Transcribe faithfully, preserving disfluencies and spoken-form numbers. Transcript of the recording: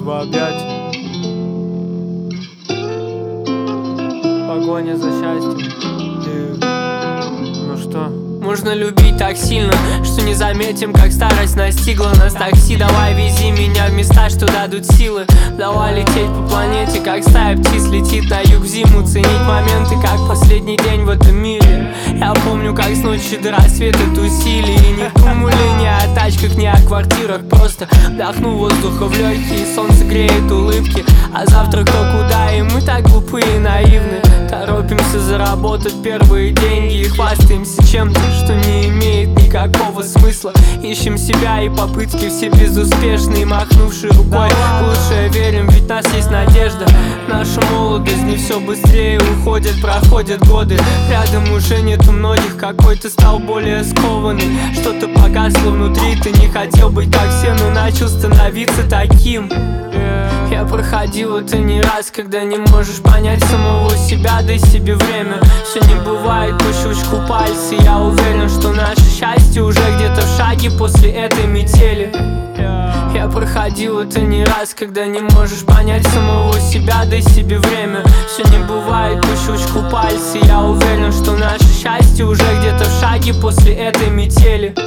в объятия. Погоня за счастьем. И... ну что? Можно любить так сильно, что не заметим, как старость настигла нас. Такси, давай вези меня в места, что дадут силы. Давай лететь по планете, как стая птиц летит на юг в зиму. Ценить моменты, как последний день в этом мире. Я помню, как с ночи до рассвета тусили. И не думали ни о тачках, ни о квартирах. Просто вдохну воздуха в легкие, солнце греет улыбки. А завтра кто куда, и мы так глупые и наивны. Торопимся заработать первые деньги и хвастаемся чем-то, что не имеет никакого смысла. Ищем себя и попытки все безуспешные, махнувшие рукой. Лучше верим, ведь у нас есть надежда. Наша молодость, не все быстрее уходит, проходят годы. Рядом уже нету многих, какой-то стал более скованный. Что-то погасло внутри, ты не хотел быть как все, но начал становиться таким. Я проходил это не раз, когда не можешь понять самого себя, дай себе время. Все не бывает по щелчку пальца. Я уверен, что наше счастье уже где-то в шаге после этой метели. Я проходил это не раз, когда не можешь понять самого себя, дай себе время. Все не бывает по щелчку пальца. Я уверен, что наше счастье уже где-то в шаге после этой метели.